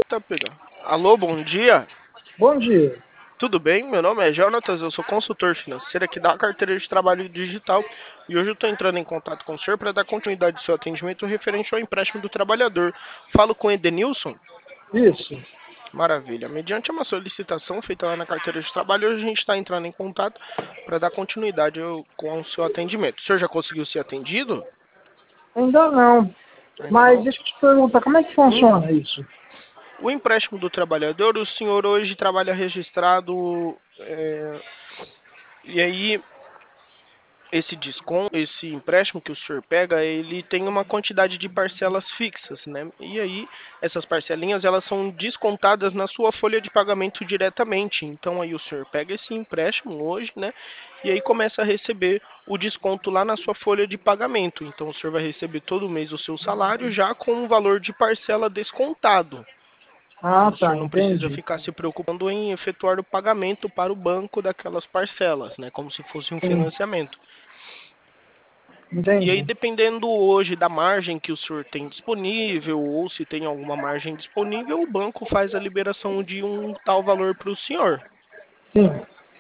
até pegar. Alô, bom dia. Bom dia. Tudo bem? Meu nome é Jonatas, eu sou consultor financeiro aqui da Carteira de Trabalho Digital e hoje eu estou entrando em contato com o senhor para dar continuidade ao seu atendimento referente ao empréstimo do trabalhador. Falo com Edenilson? Isso. Maravilha. Mediante uma solicitação feita lá na Carteira de Trabalho, hoje a gente está entrando em contato para dar continuidade com o seu atendimento. O senhor já conseguiu ser atendido? Ainda não. Ainda Mas não? deixa eu te perguntar, como é que funciona isso? O empréstimo do trabalhador, o senhor hoje trabalha registrado, e aí esse desconto, esse empréstimo que o senhor pega, ele tem uma quantidade de parcelas fixas, né? E aí essas parcelinhas elas são descontadas na sua folha de pagamento diretamente. Então aí o senhor pega esse empréstimo hoje, né? E aí começa a receber o desconto lá na sua folha de pagamento. Então o senhor vai receber todo mês o seu salário já com um valor de parcela descontado. Ah, O senhor tá, não precisa entendi. ficar se preocupando em efetuar o pagamento para o banco daquelas parcelas, né? Como se fosse um Sim, financiamento. E aí, entendi. dependendo hoje da margem que o senhor tem disponível, ou se tem alguma margem disponível, o banco faz a liberação de um tal valor para o senhor. Sim.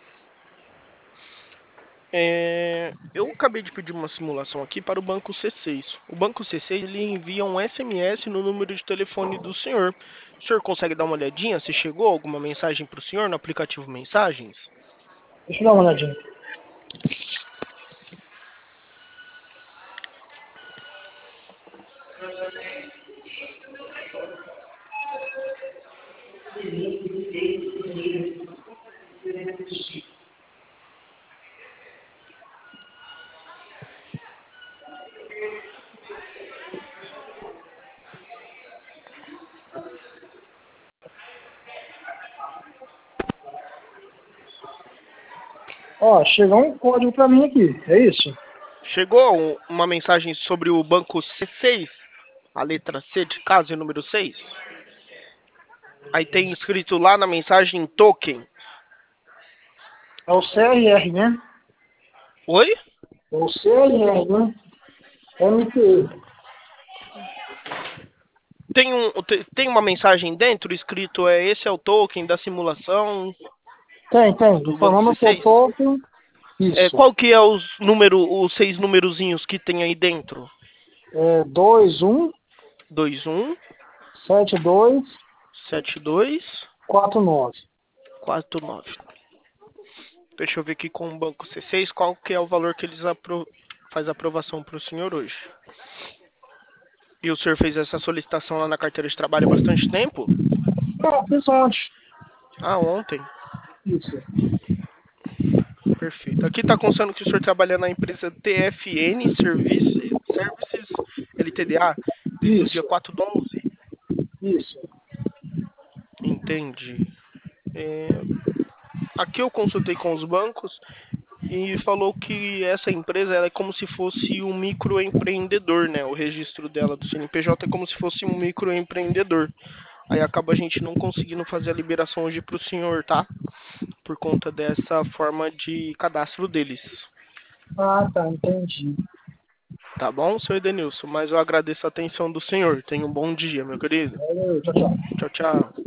Eu acabei de pedir uma simulação aqui para o banco C6. O banco C6 ele envia um SMS no número de telefone do senhor. O senhor consegue dar uma olhadinha se chegou alguma mensagem para o senhor no aplicativo Mensagens? Deixa eu dar uma olhadinha. Ó, chegou um código pra mim aqui, é isso? Chegou uma mensagem sobre o banco C6, a letra C de caso e número 6? Aí tem escrito lá na mensagem token. É o CRR, né? Oi? É o CRR, né? MTE. Tem uma mensagem dentro escrito, esse é o token da simulação Tem. do banco Informando que eu C6? tô com isso. Qual que é os 6 numerozinhos que tem aí dentro? É 21 21 72 72 49. 49. Deixa eu ver aqui com o banco C6 qual que é o valor que eles faz a aprovação para o senhor hoje. E o senhor fez essa solicitação lá na carteira de trabalho há bastante tempo? Ah, fiz ontem. Ah, ontem. Isso. Perfeito. Aqui está constando que o senhor trabalha na empresa TFN Services LTDA desde o dia Isso. 4/11. Isso. Entendi. Aqui eu consultei com os bancos e falou que essa empresa ela é como se fosse um microempreendedor, né? O registro dela do CNPJ é como se fosse um microempreendedor. Aí acaba a gente não conseguindo fazer a liberação hoje para o senhor, tá? Por conta dessa forma de cadastro deles. Ah, tá, entendi. Tá bom, senhor Edenilson? Mas eu agradeço a atenção do senhor. Tenha um bom dia, meu querido. Valeu, tchau, tchau. Tchau, tchau.